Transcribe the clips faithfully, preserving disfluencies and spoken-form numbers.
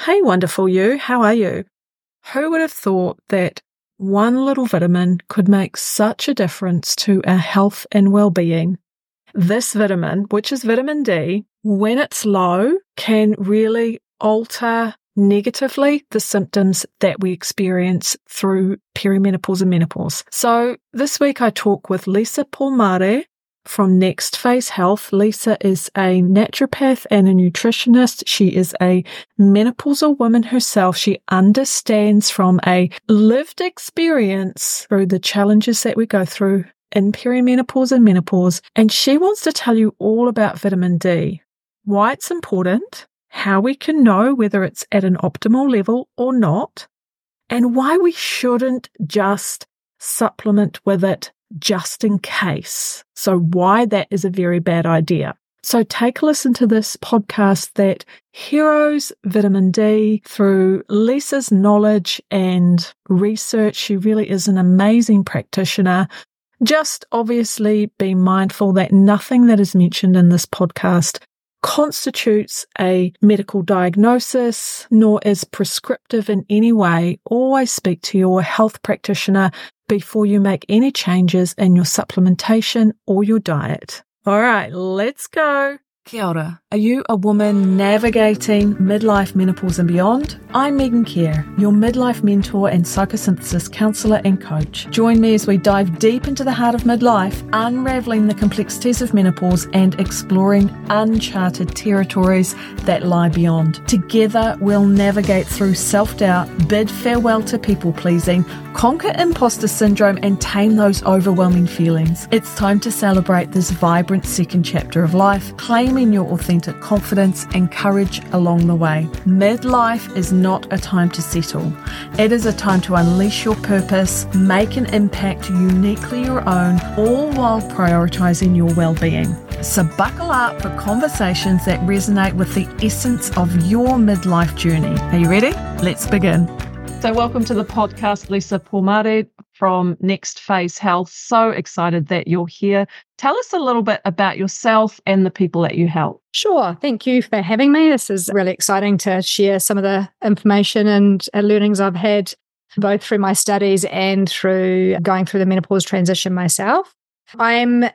Hey, wonderful you. How are you? Who would have thought that one little vitamin could make such a difference to our health and well-being? This vitamin, which is vitamin D, when it's low, can really alter negatively the symptoms that we experience through perimenopause and menopause. So this week I talk with Lisa Polmare from Next Phase Health. Lisa is a naturopath and a nutritionist. She is a menopausal woman herself. She understands from a lived experience through the challenges that we go through in perimenopause and menopause. And she wants to tell you all about vitamin D, why it's important, how we can know whether it's at an optimal level or not, and why we shouldn't just supplement with it just in case. So why that is a very bad idea. So take a listen to this podcast that heroes vitamin D through Lisa's knowledge and research. She really is an amazing practitioner. Just obviously be mindful that nothing that is mentioned in this podcast constitutes a medical diagnosis, nor is prescriptive in any way. Always speak to your health practitioner before you make any changes in your supplementation or your diet. All right, let's go. Kia ora. Are you a woman navigating midlife, menopause and beyond? I'm Megan Kerr, your midlife mentor and psychosynthesis counsellor and coach. Join me as we dive deep into the heart of midlife, unravelling the complexities of menopause and exploring uncharted territories that lie beyond. Together, we'll navigate through self-doubt, bid farewell to people-pleasing, conquer imposter syndrome and tame those overwhelming feelings. It's time to celebrate this vibrant second chapter of life, claiming your authentic confidence and courage along the way. Midlife is not a time to settle. It is a time to unleash your purpose, make an impact uniquely your own, all while prioritizing your well-being. So buckle up for conversations that resonate with the essence of your midlife journey. Are you ready? Let's begin. So welcome to the podcast, Lisa Polmare from Next Phase Health. So excited that you're here. Tell us a little bit about yourself and the people that you help. Sure. Thank you for having me. This is really exciting to share some of the information and learnings I've had both through my studies and through going through the menopause transition myself. I'm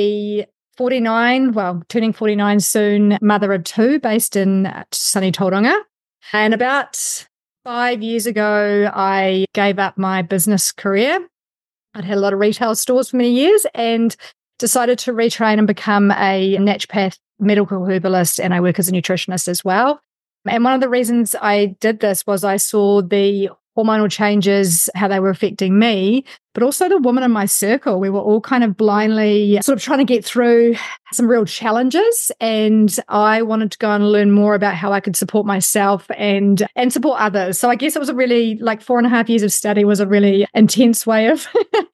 a forty-nine, well, turning forty-nine soon, mother of two based in sunny Tauranga. And about Five years ago, I gave up my business career. I'd had a lot of retail stores for many years and decided to retrain and become a naturopath, medical herbalist, and I work as a nutritionist as well. And one of the reasons I did this was I saw the hormonal changes, how they were affecting me, but also the women in my circle. We were all kind of blindly sort of trying to get through some real challenges. And I wanted to go and learn more about how I could support myself and, and support others. So I guess it was a really, like four and a half years of study was a really intense way of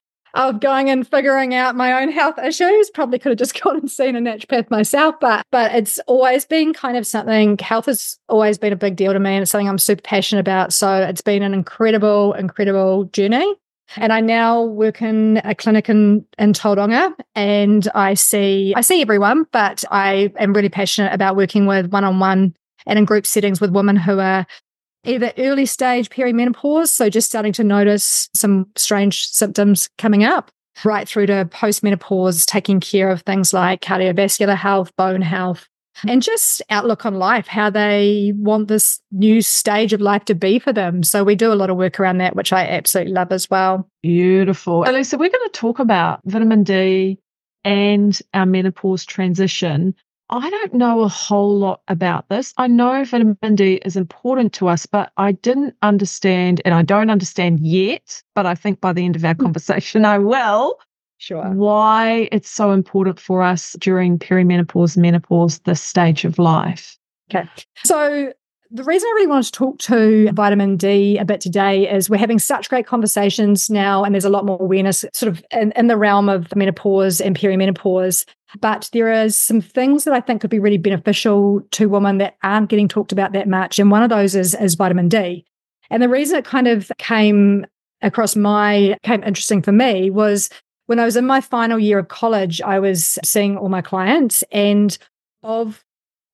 of going and figuring out my own health issues. Probably could have just gone and seen a naturopath myself, but but it's always been kind of something, health has always been a big deal to me and it's something I'm super passionate about. So it's been an incredible, incredible journey. And I now work in a clinic in, in Tauranga and I see I see everyone, but I am really passionate about working with one-on-one and in group settings with women who are either early stage perimenopause, so just starting to notice some strange symptoms coming up, right through to postmenopause, taking care of things like cardiovascular health, bone health, and just outlook on life, how they want this new stage of life to be for them. So we do a lot of work around that, which I absolutely love as well. Beautiful. So Lisa, we're going to talk about vitamin D and our menopause transition. I don't know a whole lot about this. I know vitamin D is important to us, but I didn't understand, and I don't understand yet, but I think by the end of our conversation I will, Sure. why it's so important for us during perimenopause, menopause, this stage of life. Okay. So the reason I really wanted to talk to vitamin D a bit today is we're having such great conversations now, and there's a lot more awareness sort of in, in the realm of menopause and perimenopause. But there is some things that I think could be really beneficial to women that aren't getting talked about that much. And one of those is, is vitamin D. And the reason it kind of came across my, came interesting for me was when I was in my final year of college, I was seeing all my clients, and of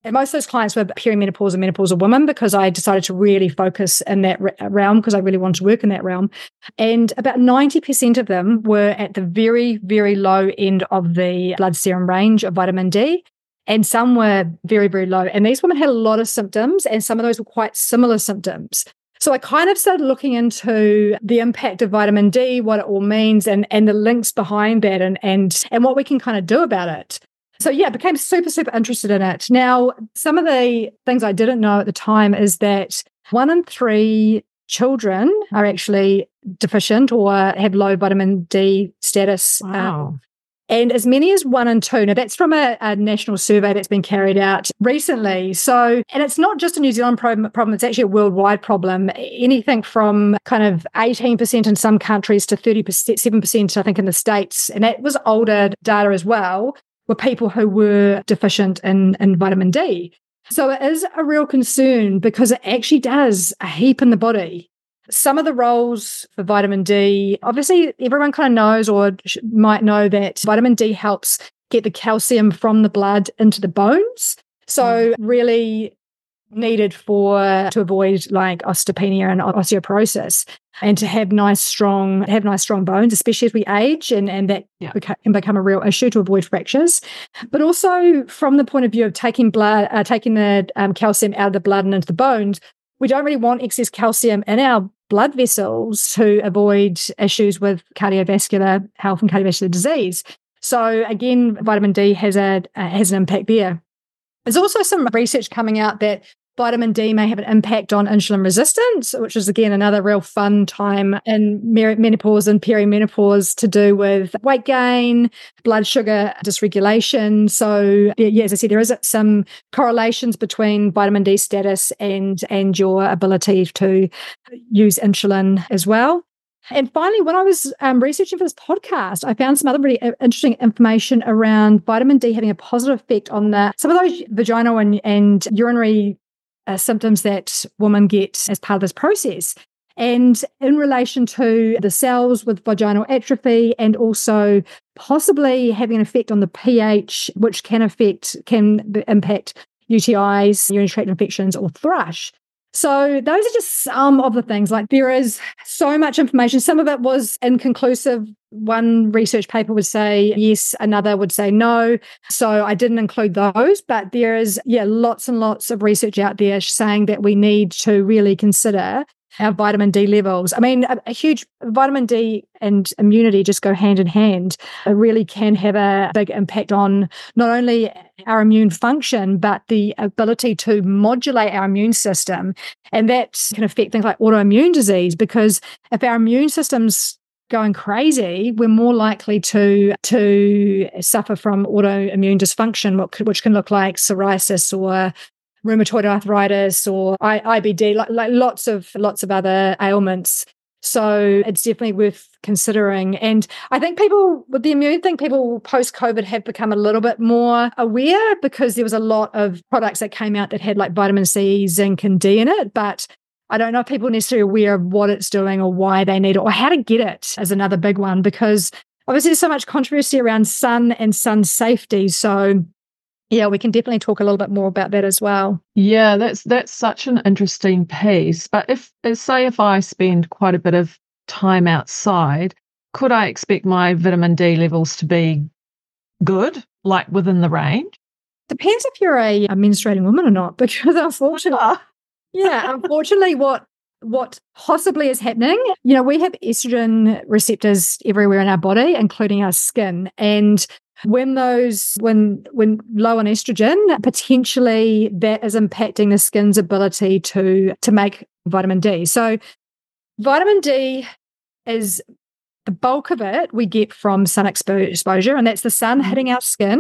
And most of those clients were perimenopause and menopausal women because I decided to really focus in that realm because I really wanted to work in that realm. And about ninety percent of them were at the very, very low end of the blood serum range of vitamin D. And some were very, very low. And these women had a lot of symptoms, and some of those were quite similar symptoms. So I kind of started looking into the impact of vitamin D, what it all means, and, and the links behind that, and, and, and what we can kind of do about it. So yeah, I became super, super interested in it. Now, some of the things I didn't know at the time is that one in three children are actually deficient or have low vitamin D status. Wow. Um, and as many as one in two. Now, that's from a, a national survey that's been carried out recently. So, and it's not just a New Zealand problem, problem, it's actually a worldwide problem. Anything from kind of eighteen percent in some countries to thirty-seven percent, I think, in the States. And that was older data as well, were people who were deficient in, in vitamin D. So it is a real concern because it actually does a heap in the body. Some of the roles for vitamin D, obviously everyone kind of knows or might know that vitamin D helps get the calcium from the blood into the bones. So mm. really needed for to avoid like osteopenia and osteoporosis, and to have nice strong have nice strong bones, especially as we age, and and that yeah. beca- can become a real issue to avoid fractures. But also from the point of view of taking blood, uh, taking the um, calcium out of the blood and into the bones, we don't really want excess calcium in our blood vessels to avoid issues with cardiovascular health and cardiovascular disease. So again, vitamin D has a uh, has an impact there. There's also some research coming out that vitamin D may have an impact on insulin resistance, which is, again, another real fun time in menopause and perimenopause to do with weight gain, blood sugar dysregulation. So, yeah, as I said, there is some correlations between vitamin D status and, and your ability to use insulin as well. And finally, when I was um, researching for this podcast, I found some other really interesting information around vitamin D having a positive effect on the, some of those vaginal and, and urinary uh, symptoms that women get as part of this process. And in relation to the cells with vaginal atrophy, and also possibly having an effect on the pH, which can affect, can impact U T Is, urinary tract infections, or thrush. So those are just some of the things. Like, there is so much information. Some of it was inconclusive. One research paper would say yes, another would say no. So I didn't include those. But there is, yeah, lots and lots of research out there saying that we need to really consider our vitamin D levels. I mean, a, a huge vitamin D and immunity just go hand in hand. It really can have a big impact on not only our immune function, but the ability to modulate our immune system. And that can affect things like autoimmune disease, because if our immune system's going crazy, we're more likely to, to suffer from autoimmune dysfunction, which can look like psoriasis or rheumatoid arthritis or I B D, like, like lots of lots of other ailments. So it's definitely worth considering. And I think people with the immune thing, people post-COVID have become a little bit more aware, because there was a lot of products that came out that had like vitamin C, zinc, and D in it. But I don't know if people are necessarily aware of what it's doing or why they need it or how to get it, is another big one, because obviously there's so much controversy around sun and sun safety. So yeah, we can definitely talk a little bit more about that as well. Yeah, that's that's such an interesting piece. But if, say, if I spend quite a bit of time outside, could I expect my vitamin D levels to be good, like within the range? Depends if you're a, a menstruating woman or not, because unfortunately, yeah, unfortunately, what what possibly is happening, you know, we have estrogen receptors everywhere in our body, including our skin, and When those, when when low on estrogen, potentially that is impacting the skin's ability to to make vitamin D. So vitamin D is, the bulk of it we get from sun expo- exposure, and that's the sun mm-hmm. hitting our skin.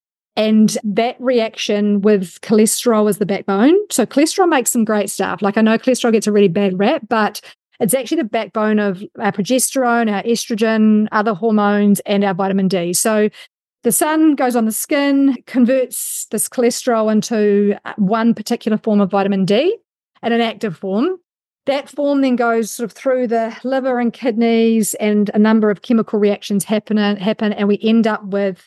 And that reaction with cholesterol is the backbone. So cholesterol makes some great stuff. Like, I know cholesterol gets a really bad rap, but it's actually the backbone of our progesterone, our estrogen, other hormones, and our vitamin D. So the sun goes on the skin, converts this cholesterol into one particular form of vitamin D in an active form. That form then goes sort of through the liver and kidneys, and a number of chemical reactions happen, happen and we end up with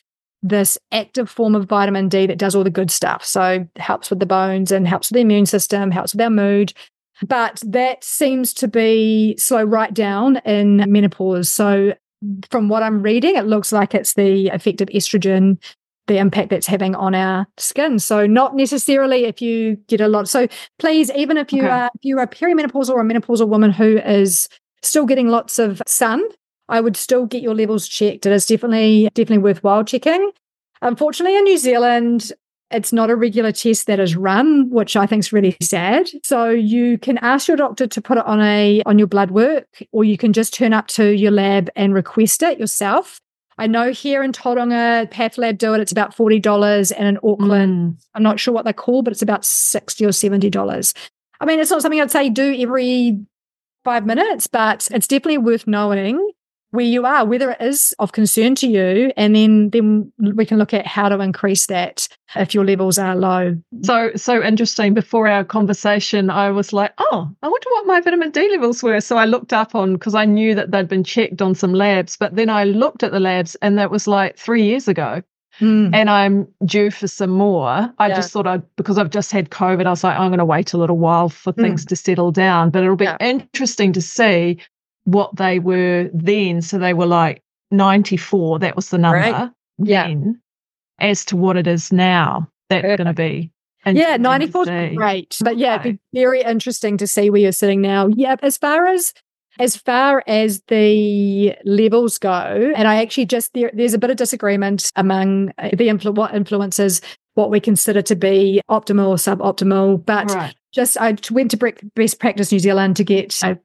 this active form of vitamin D that does all the good stuff. So helps with the bones and helps with the immune system, helps with our mood. But that seems to be slow right down in menopause. So from what I'm reading, it looks like it's the effect of estrogen, the impact that's having on our skin. So not necessarily if you get a lot. So please, even if you Okay. are if you are a perimenopausal or a menopausal woman who is still getting lots of sun, I would still get your levels checked. It is definitely definitely worthwhile checking. Unfortunately, in New Zealand, it's not a regular test that is run, which I think is really sad. So you can ask your doctor to put it on a on your blood work, or you can just turn up to your lab and request it yourself. I know here in Tauranga, PathLab do it. It's about forty dollars, and in Auckland, Mm. I'm not sure what they call, but it's about sixty or seventy dollars. I mean, it's not something I'd say do every five minutes, but it's definitely worth knowing where you are, whether it is of concern to you, and then then we can look at how to increase that if your levels are low. So, so interesting. Before our conversation, I was like, oh, I wonder what my vitamin D levels were. So I looked up on, because I knew that they'd been checked on some labs, but then I looked at the labs and that was like three years ago. Mm. And I'm due for some more. I Yeah. just thought I, because I've just had COVID, I was like, I'm going to wait a little while for Mm. things to settle down. But it'll be Yeah. interesting to see what they were then. So they were like ninety-four, that was the number Right. Yeah. then, as to what it is now. That's Perfect. going to be Yeah, interesting to ninety-four is see. great. But yeah, Okay. it'd be very interesting to see where you're sitting now. Yeah, as far as as far as the levels go, and I actually just there, there's a bit of disagreement among uh, the influ- what influences what we consider to be optimal or suboptimal. But Right. just I t- went to Bre- Best Practice New Zealand to get a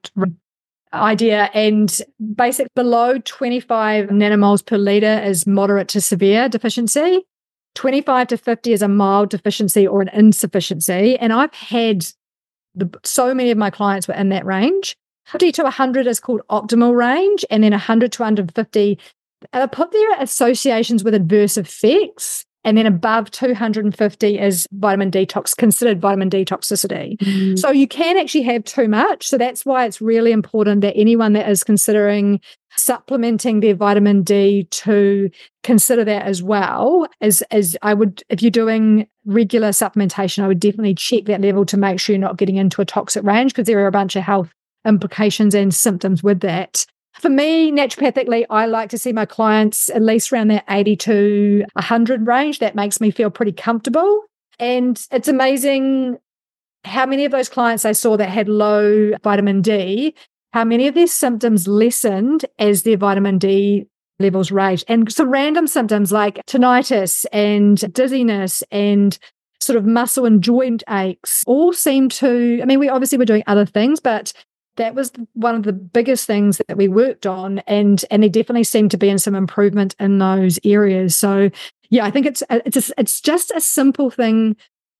idea, and basic below twenty-five nanomoles per litre is moderate to severe deficiency. twenty-five to fifty is a mild deficiency or an insufficiency. And I've had the, so many of my clients were in that range. fifty to one hundred is called optimal range, and then one hundred to one hundred fifty, I put their associations with adverse effects, and then above two hundred fifty is vitamin detox, considered vitamin D toxicity. Mm. So you can actually have too much. So that's why it's really important that anyone that is considering supplementing their vitamin D to consider that as well. As, as I would, if you're doing regular supplementation, I would definitely check that level to make sure you're not getting into a toxic range, because there are a bunch of health implications and symptoms with that. For me, naturopathically, I like to see my clients at least around that eighty to one hundred range. That makes me feel pretty comfortable. And it's amazing how many of those clients I saw that had low vitamin D, how many of their symptoms lessened as their vitamin D levels raised. And some random symptoms like tinnitus and dizziness and sort of muscle and joint aches all seem to, I mean, we obviously were doing other things, but that was one of the biggest things that we worked on, and and there definitely seemed to be in some improvement in those areas. So yeah, I think it's it's a, it's just a simple thing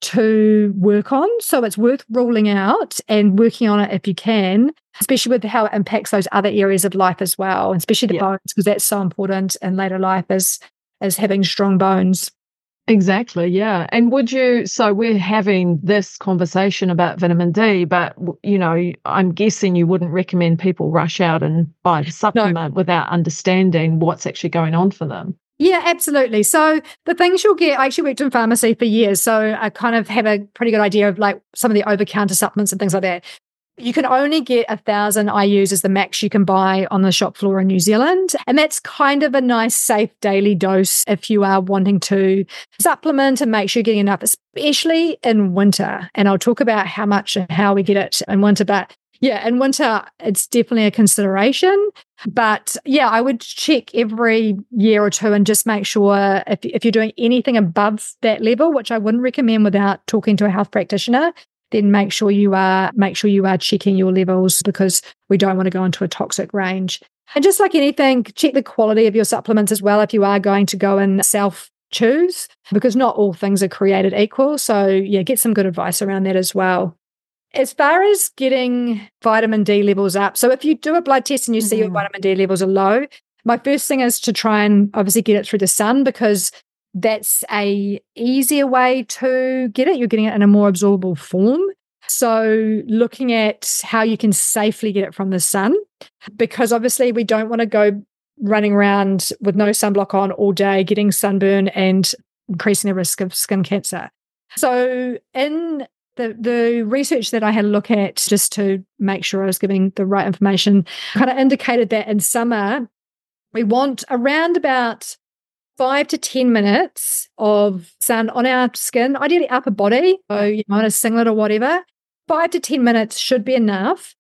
to work on. So it's worth ruling out and working on it if you can, especially with how it impacts those other areas of life as well, and especially the Yeah. bones, because that's so important in later life as as having strong bones. Exactly, yeah. And would you, so we're having this conversation about vitamin D, but, you know, I'm guessing you wouldn't recommend people rush out and buy the supplement without understanding what's actually going on for them. Yeah, absolutely. So the things you'll get, I actually worked in pharmacy for years, so I kind of have a pretty good idea of like some of the over-counter supplements and things like that. You can only get a thousand I U's as the max you can buy on the shop floor in New Zealand. And that's kind of a nice, safe daily dose if you are wanting to supplement and make sure you're getting enough, especially in winter. And I'll talk about how much and how we get it in winter. But yeah, in winter, it's definitely a consideration. But yeah, I would check every year or two and just make sure if, if you're doing anything above that level, which I wouldn't recommend without talking to a health practitioner, then make sure you are make sure you are checking your levels, because we don't want to go into a toxic range. And just like anything, check the quality of your supplements as well if you are going to go and self-choose, because not all things are created equal. So yeah, get some good advice around that as well. As far as getting vitamin D levels up, so if you do a blood test and you mm-hmm. see your vitamin D levels are low, my first thing is to try and obviously get it through the sun, because that's a easier way to get it. You're getting it in a more absorbable form. So looking at how you can safely get it from the sun, because obviously we don't want to go running around with no sunblock on all day, getting sunburn and increasing the risk of skin cancer. So in the, the research that I had a look at, just to make sure I was giving the right information, kind of indicated that in summer, we want around about five to ten minutes of sun on our skin, ideally upper body, so you know, on a singlet or whatever. Five to ten minutes should be enough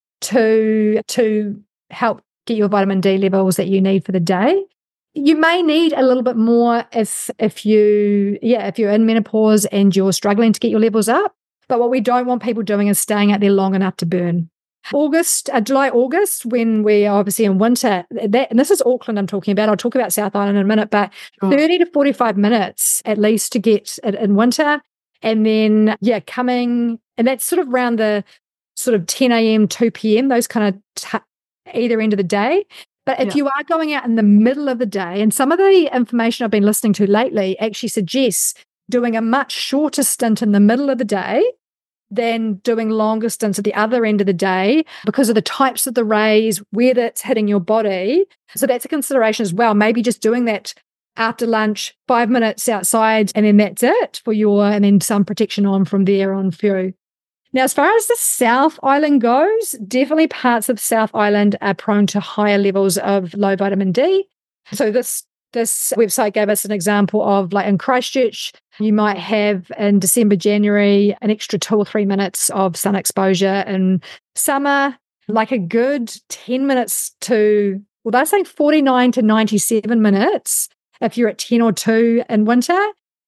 to, to help get your vitamin D levels that you need for the day. You may need a little bit more if if you yeah if you're in menopause and you're struggling to get your levels up. But what we don't want people doing is staying out there long enough to burn. August, uh, July, August, when we are obviously in winter, that, and this is Auckland I'm talking about. I'll talk about South Island in a minute, but sure. thirty to forty-five minutes at least to get it in winter, and then yeah, coming and that's sort of around the sort of ten a.m., two p.m. those kind of t- either end of the day. But if yeah. you are going out in the middle of the day, and some of the information I've been listening to lately actually suggests doing a much shorter stint in the middle of the day than doing longer stints at the other end of the day because of the types of the rays, where that's hitting your body. So that's a consideration as well. Maybe just doing that after lunch, five minutes outside, and then that's it for your, and then sun protection on from there on through. Now, as far as the South Island goes, definitely parts of South Island are prone to higher levels of low vitamin D. So this this website gave us an example of, like in Christchurch, you might have in December, January, an extra two or three minutes of sun exposure. In summer, like a good ten minutes to, well, they're saying forty-nine to ninety-seven minutes if you're at ten or two in winter,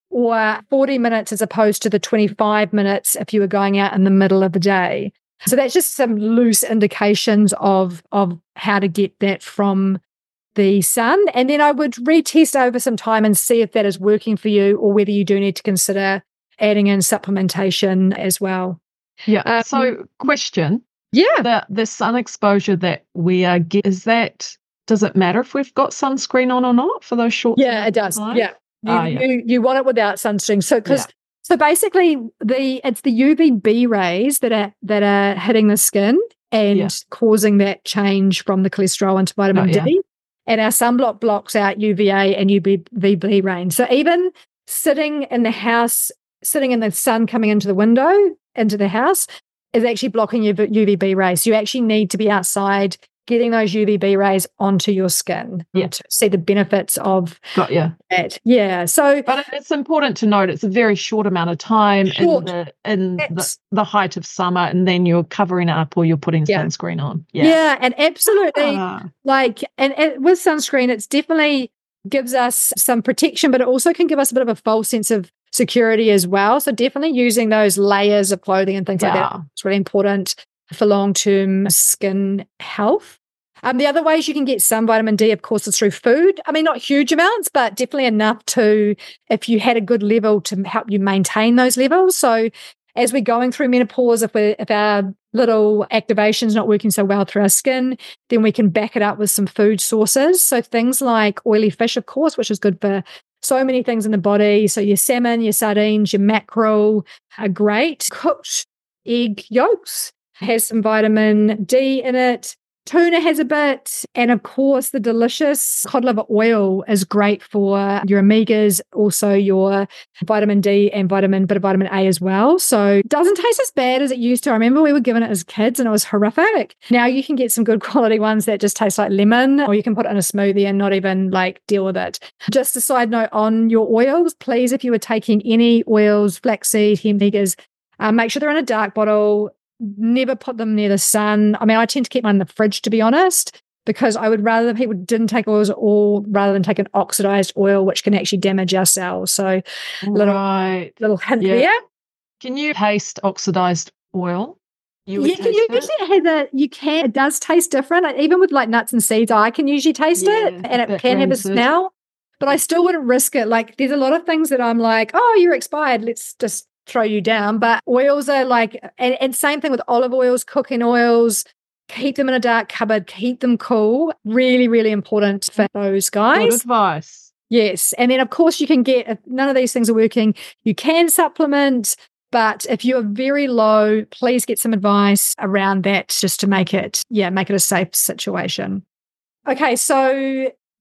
or forty minutes as opposed to the twenty-five minutes if you were going out in the middle of the day. So that's just some loose indications of, of how to get that from the sun. And then I would retest over some time and see if that is working for you, or whether you do need to consider adding in supplementation as well. Yeah. Um, so question. Yeah. The, the sun exposure that we are getting, is that, does it matter if we've got sunscreen on or not for those short Yeah, it does. time? Yeah. You, oh, yeah. you you want it without sunscreen. So because yeah. so basically the it's the U V B rays that are that are hitting the skin and yeah. causing that change from the cholesterol into vitamin oh, D. Yeah. And our sunblock blocks out U V A and U V B rays. So even sitting in the house, sitting in the sun coming into the window, into the house, is actually blocking your U V B rays. So you actually need to be outside getting those U V B rays onto your skin yeah. to see the benefits of Got you. that. Yeah. So, but it's important to note it's a very short amount of time short. in the in the, the height of summer, and then you're covering up or you're putting yeah. sunscreen on. Yeah, yeah, and absolutely. Ah. Like, and, and with sunscreen, it's definitely gives us some protection, but it also can give us a bit of a false sense of security as well. So definitely using those layers of clothing and things yeah. like that is really important for long-term skin health. Um, the other ways you can get some vitamin D, of course, is through food. I mean, not huge amounts, but definitely enough to, if you had a good level, to help you maintain those levels. So as we're going through menopause, if, we're, if our little activation's not working so well through our skin, then we can back it up with some food sources. So things like oily fish, of course, which is good for so many things in the body. So your salmon, your sardines, your mackerel are great. Cooked egg yolks has some vitamin D in it. Tuna has a bit. And of course, the delicious cod liver oil is great for your omegas, also your vitamin D and vitamin, bit of vitamin A as well. So it doesn't taste as bad as it used to. I remember we were given it as kids and it was horrific. Now you can get some good quality ones that just taste like lemon, or you can put it in a smoothie and not even like deal with it. Just a side note on your oils, please, if you are taking any oils, flaxseed, hemp, omegas, um, make sure they're in a dark bottle. Never put them near the sun. I mean, I tend to keep mine in the fridge, to be honest, because I would rather that people didn't take oils at all rather than take an oxidized oil, which can actually damage our cells. So, little, right. little hint yeah. there. Can you taste oxidized oil? You yeah, can you it? usually have a, you can, it does taste different. Like, even with like nuts and seeds, I can usually taste yeah, it and it can have a smell, but I still wouldn't risk it. Like, there's a lot of things that I'm like, oh, you're expired. Let's just throw you down. But oils are like, and, and same thing with olive oils, cooking oils, keep them in a dark cupboard, keep them cool. Really, really important for those guys. Good advice. Yes. And then of course you can get, if none of these things are working, you can supplement, but if you're very low, please get some advice around that just to make it, yeah, make it a safe situation. Okay. So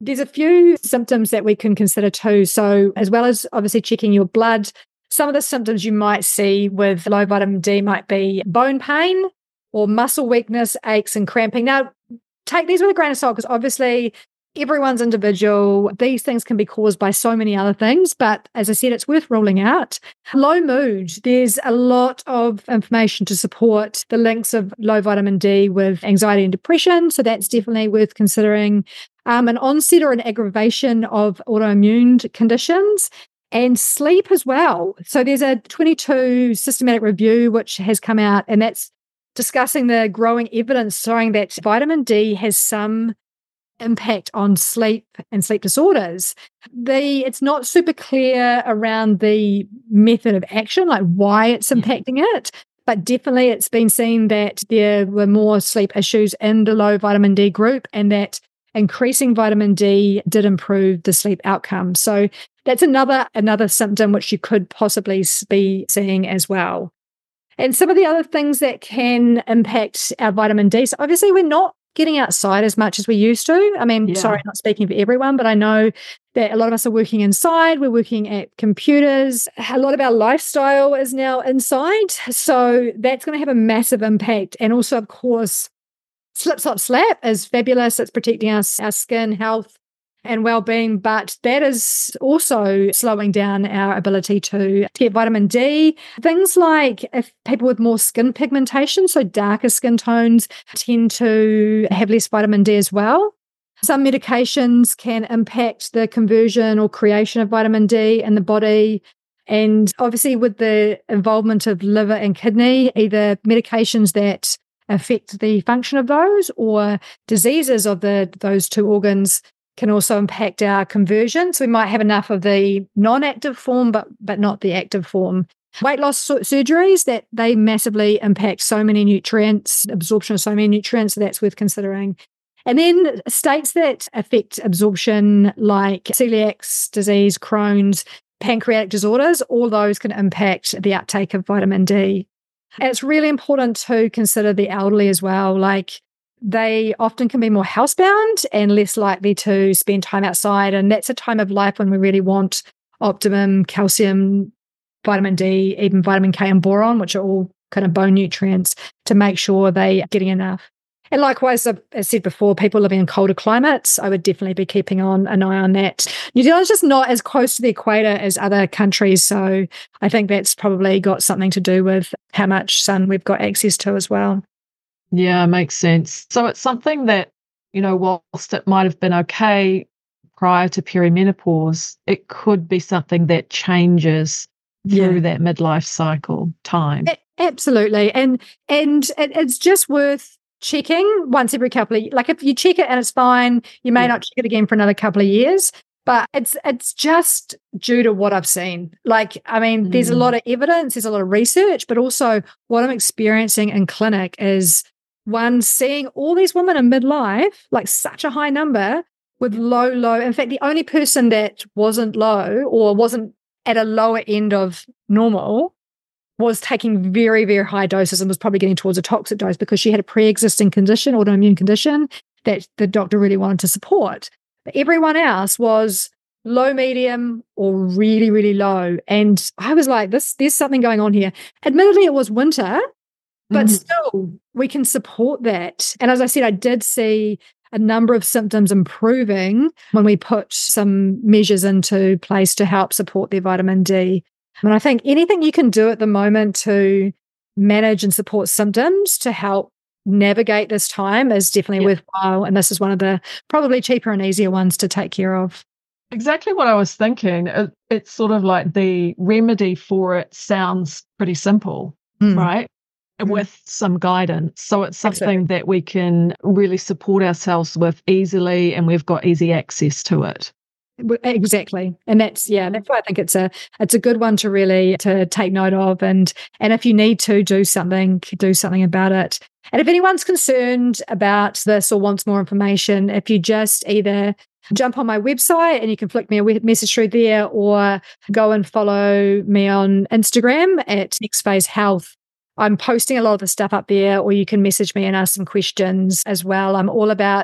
there's a few symptoms that we can consider too. So as well as obviously checking your blood, some of the symptoms you might see with low vitamin D might be bone pain or muscle weakness, aches and cramping. Now, take these with a grain of salt because obviously everyone's individual. These things can be caused by so many other things, but as I said, it's worth ruling out. Low mood. There's a lot of information to support the links of low vitamin D with anxiety and depression, so that's definitely worth considering. Um, an onset or an aggravation of autoimmune conditions and sleep as well. So there's a twenty-two systematic review which has come out, and that's discussing the growing evidence showing that vitamin D has some impact on sleep and sleep disorders. The it's not super clear around the method of action, like why it's impacting it, but definitely it's been seen that there were more sleep issues in the low vitamin D group, and that increasing vitamin D did improve the sleep outcome. So that's another another symptom which you could possibly be seeing as well. And some of the other things that can impact our vitamin D. So obviously we're not getting outside as much as we used to. I mean, yeah. sorry, not speaking for everyone, but I know that a lot of us are working inside. We're working at computers. A lot of our lifestyle is now inside. So that's going to have a massive impact. And also, of course, Slip Slop Slap is fabulous. It's protecting us, our skin health and well-being, but that is also slowing down our ability to get vitamin D. Things like if people with more skin pigmentation, so darker skin tones, tend to have less vitamin D as well. Some medications can impact the conversion or creation of vitamin D in the body. And obviously with the involvement of liver and kidney, either medications that affect the function of those or diseases of the those two organs can also impact our conversion. So we might have enough of the non-active form, but but not the active form. Weight loss su- surgeries, that they massively impact so many nutrients, absorption of so many nutrients, so that's worth considering. And then states that affect absorption like celiac disease, Crohn's, pancreatic disorders, all those can impact the uptake of vitamin D. And it's really important to consider the elderly as well. Like, they often can be more housebound and less likely to spend time outside. And that's a time of life when we really want optimum calcium, vitamin D, even vitamin K and boron, which are all kind of bone nutrients, to make sure they are getting enough. And likewise, as I said before, people living in colder climates, I would definitely be keeping on an eye on that. New Zealand's just not as close to the equator as other countries, so I think that's probably got something to do with how much sun we've got access to as well. Yeah, makes sense. So it's something that, you know, whilst it might have been okay prior to perimenopause, it could be something that changes through yeah. that midlife cycle time. A- absolutely. And and it, it's just worth checking once every couple of years. Like, if you check it and it's fine, you may yeah. not check it again for another couple of years. But it's it's just due to what I've seen. Like, I mean, mm. there's a lot of evidence, there's a lot of research, but also what I'm experiencing in clinic is, one, seeing all these women in midlife, like such a high number with low, low. In fact, the only person that wasn't low or wasn't at a lower end of normal was taking very, very high doses and was probably getting towards a toxic dose because she had a pre-existing condition, autoimmune condition, that the doctor really wanted to support. But everyone else was low, medium, or really, really low. And I was like, this, there's something going on here. Admittedly, it was winter, but mm-hmm. still, we can support that. And as I said, I did see a number of symptoms improving when we put some measures into place to help support their vitamin D. And I think anything you can do at the moment to manage and support symptoms to help navigate this time is definitely yep. worthwhile. And this is one of the probably cheaper and easier ones to take care of. Exactly what I was thinking. It, it's sort of like the remedy for it sounds pretty simple, mm. right? With some guidance. So it's something Absolutely. That we can really support ourselves with easily, and we've got easy access to it. Exactly. And that's, yeah, that's why I think it's a it's a good one to really to take note of. And and if you need to do something, do something about it. And if anyone's concerned about this or wants more information, if you just either jump on my website and you can flick me a message through there, or go and follow me on Instagram at Next Phase Health. I'm posting a lot of the stuff up there, or you can message me and ask some questions as well. I'm all about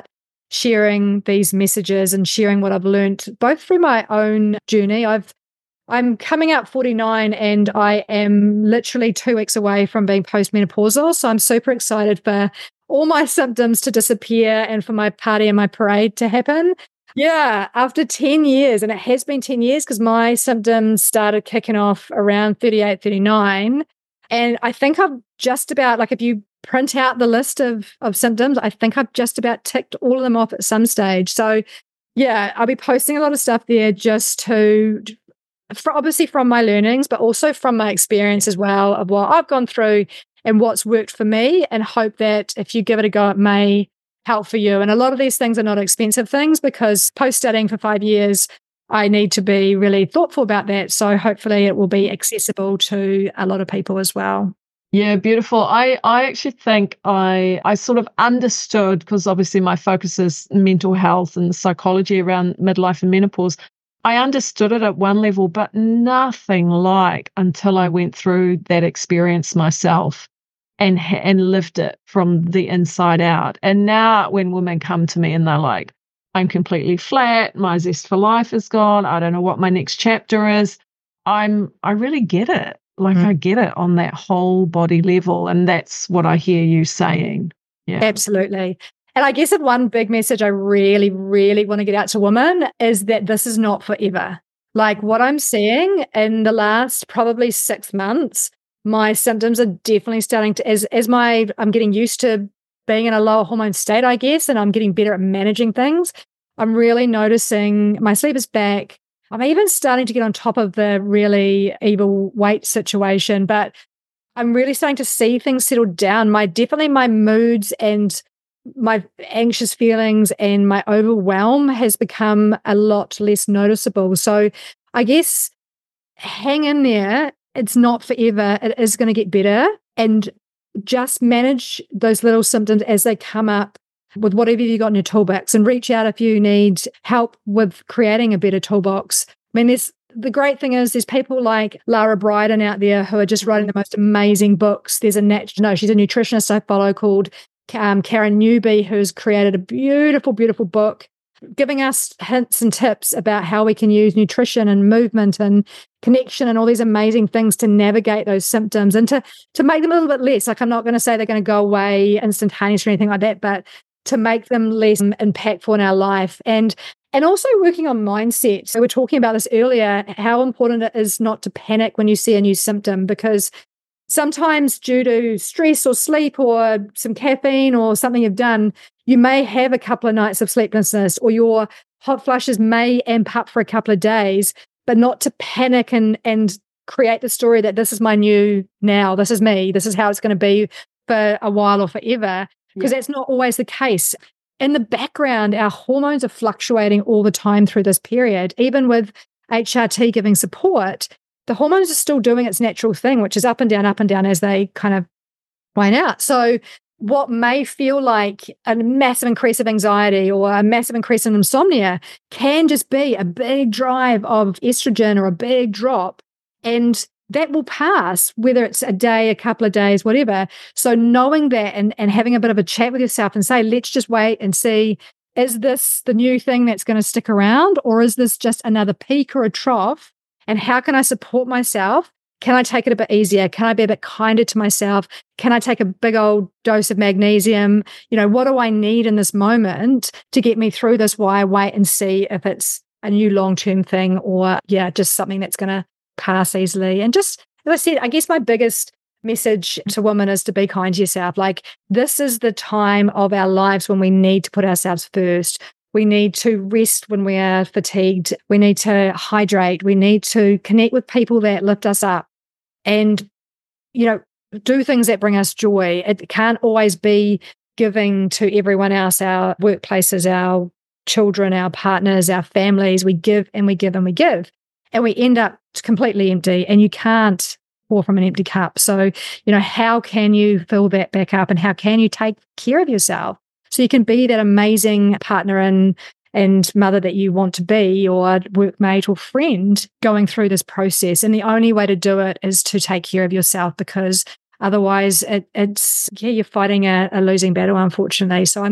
sharing these messages and sharing what I've learned, both through my own journey. I've I'm coming up forty-nine and I am literally two weeks away from being postmenopausal. So I'm super excited for all my symptoms to disappear and for my party and my parade to happen. Yeah, after ten years, and it has been ten years because my symptoms started kicking off around thirty-eight, thirty-nine. And I think I've just about, like if you print out the list of, of symptoms, I think I've just about ticked all of them off at some stage. So yeah, I'll be posting a lot of stuff there just to, for obviously from my learnings, but also from my experience as well of what I've gone through and what's worked for me, and hope that if you give it a go, it may help for you. And a lot of these things are not expensive things, because post-studying for five years, I need to be really thoughtful about that. So hopefully it will be accessible to a lot of people as well. Yeah, beautiful. I, I actually think I I sort of understood, because obviously my focus is mental health and psychology around midlife and menopause. I understood it at one level, but nothing like until I went through that experience myself and and lived it from the inside out. And now when women come to me and they're like, I'm completely flat, my zest for life is gone, I don't know what my next chapter is, I'm I really get it. Like mm. I get it on that whole body level. And that's what I hear you saying. Yeah. Absolutely. And I guess that one big message I really, really want to get out to women is that this is not forever. Like what I'm seeing in the last probably six months, my symptoms are definitely starting to, as as my, I'm getting used to being in a lower hormone state, I guess, and I'm getting better at managing things. I'm really noticing my sleep is back. I'm even starting to get on top of the really evil weight situation, but I'm really starting to see things settle down. My definitely my moods and my anxious feelings and my overwhelm has become a lot less noticeable. So I guess hang in there. It's not forever. It is going to get better, and just manage those little symptoms as they come up with whatever you got in your toolbox, and reach out if you need help with creating a better toolbox. I mean, there's the great thing is there's people like Lara Briden out there who are just writing the most amazing books. There's a nat- no, she's a nutritionist I follow called um, Karen Newby, who's created a beautiful, beautiful book giving us hints and tips about how we can use nutrition and movement and connection and all these amazing things to navigate those symptoms and to to make them a little bit less. Like, I'm not going to say they're going to go away instantaneously or anything like that, but to make them less impactful in our life. And and also working on mindset. So we were talking about this earlier, how important it is not to panic when you see a new symptom, because sometimes due to stress or sleep or some caffeine or something you've done, you may have a couple of nights of sleeplessness, or your hot flushes may amp up for a couple of days, but not to panic and, and create the story that this is my new now, this is me, this is how it's going to be for a while or forever, because yeah. that's not always the case. In the background, our hormones are fluctuating all the time through this period. Even with H R T giving support, the hormones are still doing its natural thing, which is up and down, up and down as they kind of wane out. So what may feel like a massive increase of anxiety or a massive increase in insomnia can just be a big drive of estrogen or a big drop, and that will pass, whether it's a day, a couple of days, whatever. So knowing that and, and having a bit of a chat with yourself and say, let's just wait and see, is this the new thing that's going to stick around, or is this just another peak or a trough? And how can I support myself? Can I take it a bit easier? Can I be a bit kinder to myself? Can I take a big old dose of magnesium? You know, what do I need in this moment to get me through this while I wait and see if it's a new long-term thing, or, yeah, just something that's going to pass easily. And just, as I said, I guess my biggest message to women is to be kind to yourself. Like, this is the time of our lives when we need to put ourselves first. We need to rest when we are fatigued. We need to hydrate. We need to connect with people that lift us up and, you know, do things that bring us joy. It can't always be giving to everyone else, our workplaces, our children, our partners, our families. We give and we give and we give. And we end up completely empty, and you can't pour from an empty cup. So, you know, how can you fill that back up, and how can you take care of yourself so you can be that amazing partner and and mother that you want to be, or workmate or friend going through this process? And the only way to do it is to take care of yourself, because otherwise it, it's, yeah, you're fighting a, a losing battle, unfortunately. So I'm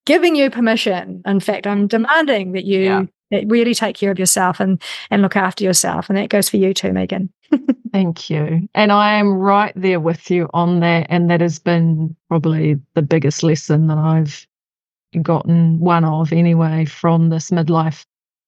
giving you permission. In fact, I'm demanding that you yeah. that really take care of yourself and, and look after yourself. And that goes for you too, Megan. Thank you. And I am right there with you on that. And that has been probably the biggest lesson that I've gotten, one of anyway, from this midlife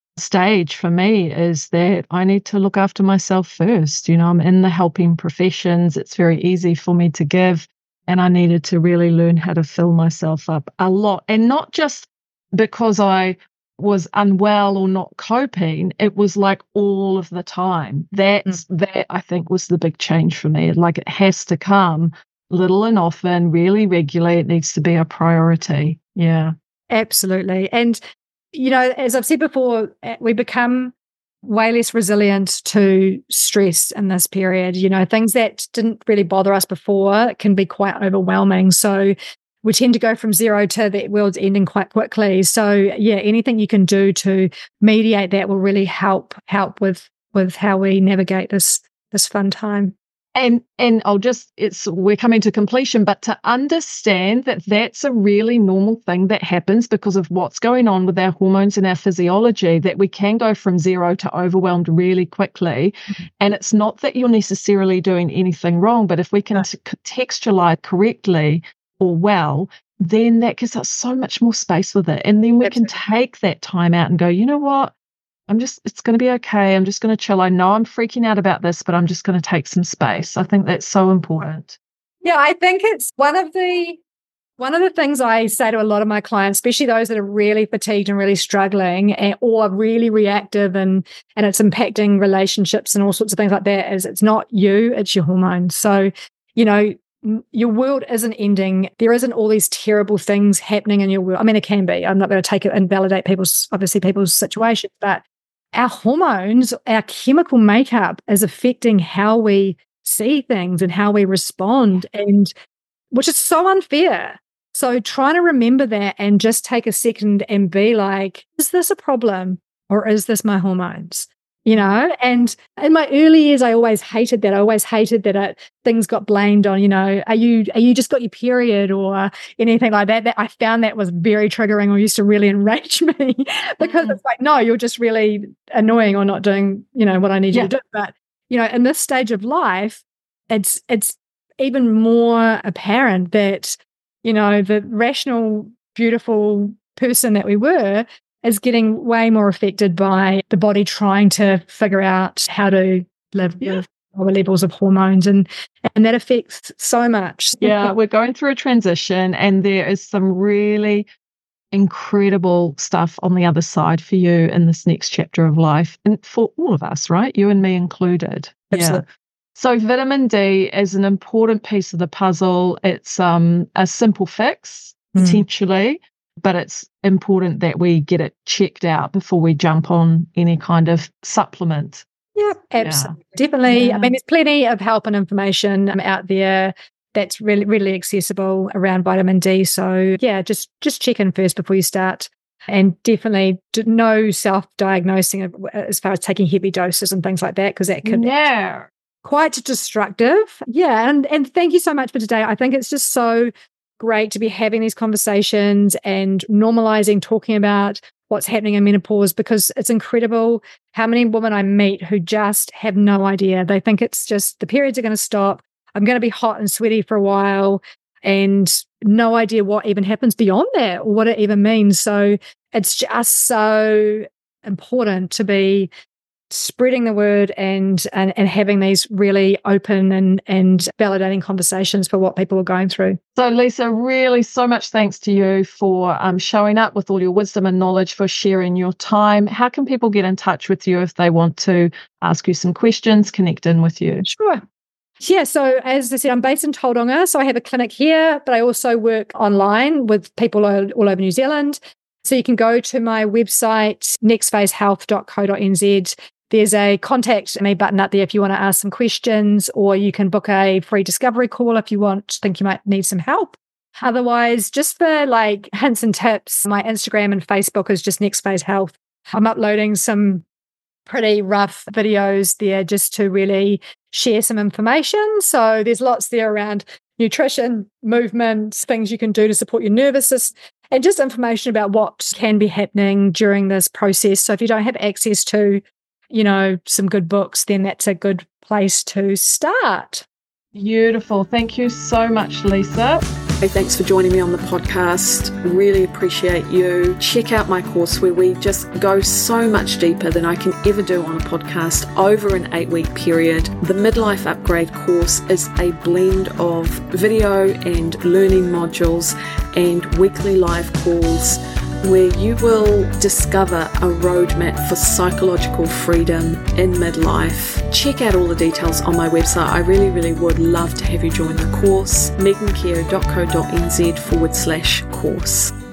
stage for me, is that I need to look after myself first. You know, I'm in the helping professions. It's very easy for me to give. And I needed to really learn how to fill myself up a lot. And not just because I was unwell or not coping, it was like all of the time. That's, mm. that I think was the big change for me. Like it has to come little and often, really regularly. It needs to be a priority. Yeah. Absolutely. And, you know, as I've said before, we become way less resilient to stress in this period. You know, things that didn't really bother us before can be quite overwhelming. So we tend to go from zero to the world's ending quite quickly. So yeah, anything you can do to mediate that will really help help with with how we navigate this this fun time. And and I'll just, it's, we're coming to completion, but to understand that that's a really normal thing that happens because of what's going on with our hormones and our physiology, that we can go from zero to overwhelmed really quickly. Mm-hmm. And it's not that you're necessarily doing anything wrong, but if we can t- contextualize correctly or well, then that gives us so much more space with it. And then we Absolutely. Can take that time out and go, you know what? I'm just, it's going to be okay. I'm just going to chill. I know I'm freaking out about this, but I'm just going to take some space. I think that's so important. Yeah, I think it's one of the, one of the things I say to a lot of my clients, especially those that are really fatigued and really struggling and, or really reactive and, and it's impacting relationships and all sorts of things like that, is it's not you, it's your hormones. So, you know, your world isn't ending. There isn't all these terrible things happening in your world. I mean, it can be. I'm not going to take it and validate people's, obviously people's situations, but our hormones, our chemical makeup is affecting how we see things and how we respond, and which is so unfair. So trying to remember that and just take a second and be like, is this a problem or is this my hormones? You know, and in my early years, I always hated that. I always hated that it, things got blamed on, you know, are you, are you just got your period or anything like that? That I found that was very triggering or used to really enrage me because mm. it's like, no, you're just really annoying or not doing, you know, what I need yeah. you to do. But, you know, in this stage of life, it's, it's even more apparent that, you know, the rational, beautiful person that we were is getting way more affected by the body trying to figure out how to live yeah. with lower levels of hormones, and and that affects so much. Yeah, we're going through a transition and there is some really incredible stuff on the other side for you in this next chapter of life, and for all of us, right? You and me included. Absolutely. Yeah. So vitamin D is an important piece of the puzzle. It's um a simple fix, mm. potentially, but it's important that we get it checked out before we jump on any kind of supplement. Yeah, absolutely. Yeah. Definitely. Yeah. I mean, there's plenty of help and information um, out there that's really, really accessible around vitamin D. So yeah, just, just check in first before you start. And definitely no self-diagnosing as far as taking heavy doses and things like that, because that could yeah. be quite destructive. Yeah. And, and thank you so much for today. I think it's just so great to be having these conversations and normalizing talking about what's happening in menopause, because it's incredible how many women I meet who just have no idea. They think it's just the periods are going to stop. I'm going to be hot and sweaty for a while and no idea what even happens beyond that or what it even means. So it's just so important to be spreading the word and, and and having these really open and and validating conversations for what people are going through. So Lisa, really so much thanks to you for um, showing up with all your wisdom and knowledge, for sharing your time. How can people get in touch with you if they want to ask you some questions, connect in with you? Sure. Yeah, so as I said, I'm based in Tauranga, so I have a clinic here, but I also work online with people all, all over New Zealand. So you can go to my website, next phase health dot co dot n z. There's a contact me button up there if you want to ask some questions, or you can book a free discovery call if you want, think you might need some help. Otherwise, just for like hints and tips, my Instagram and Facebook is just Next Phase Health. I'm uploading some pretty rough videos there just to really share some information. So there's lots there around nutrition, movement, things you can do to support your nervous system, and just information about what can be happening during this process. So if you don't have access to, you know, some good books, then that's a good place to start. Beautiful. Thank you so much, Lisa. Hey, thanks for joining me on the podcast. Really appreciate you. Check out my course where we just go so much deeper than I can ever do on a podcast over an eight-week period. The Midlife Upgrade course is a blend of video and learning modules and weekly live calls where you will discover a roadmap for psychological freedom in midlife. Check out all the details on my website. I really, really would love to have you join the course, megancare.co.nz forward slash course.